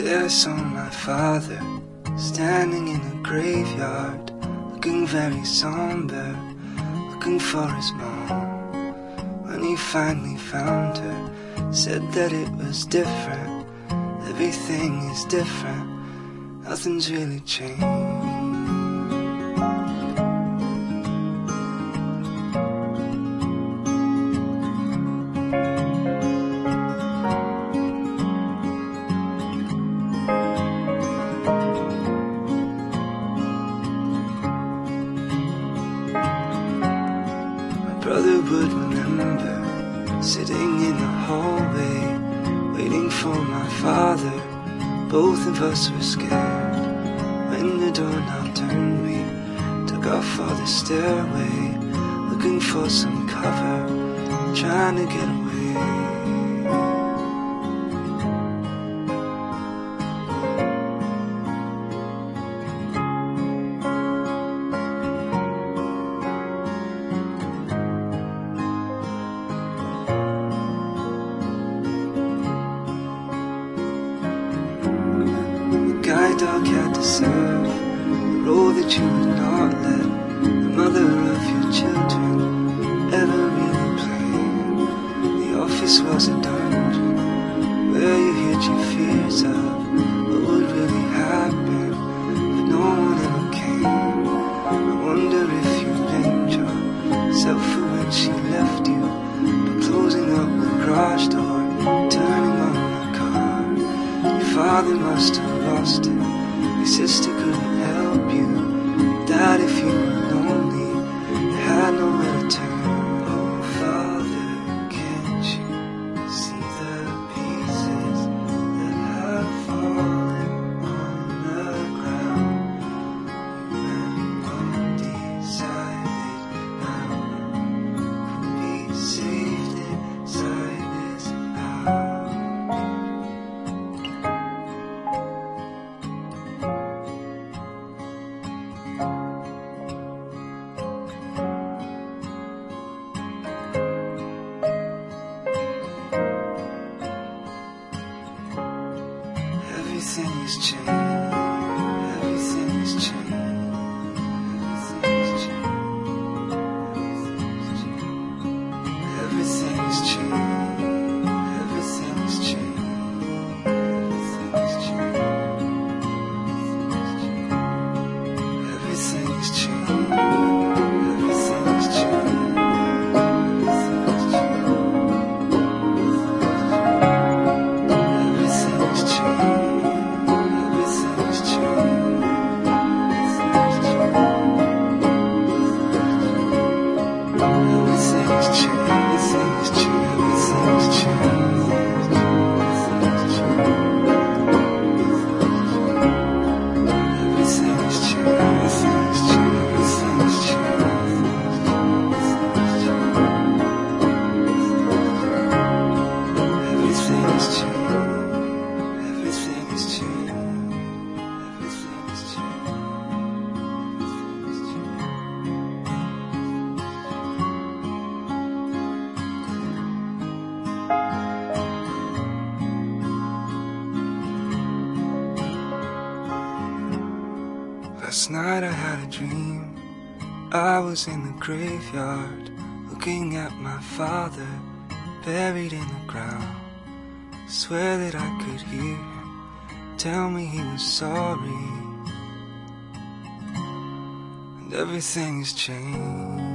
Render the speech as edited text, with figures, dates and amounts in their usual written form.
There I saw my father standing in a graveyard, looking very somber, looking for his mom. When he finally found her, said that it was different. Everything is different, nothing's really changed. Brother would remember sitting in the hallway, waiting for my father. Both of us were scared. When the doorknob turned, we took off for the stairway, looking for some cover, trying to get away. Guide dog had to serve the role that you would not let the mother of your children ever really play. The office was a dungeon where you hid your fears of what would really happen, but no one ever came. I wonder if you blamed yourself for when she left you, by closing up the garage door, turning on the car. Your father must have lost it, your sister couldn't help you. That if you were lonely, you had nowhere to turn. Oh Father, can't you see the pieces that have fallen on the ground? You and Mom decided now could be saved inside this house. Everything is changed. Everything is changed. Everything is changed. Everything is changed. Everything is changed. Everything is changed. Everything is changed. Last night I had a dream. I was in the graveyard, looking at my father, buried in the ground. Swear that I could hear him tell me he was sorry, and everything has changed.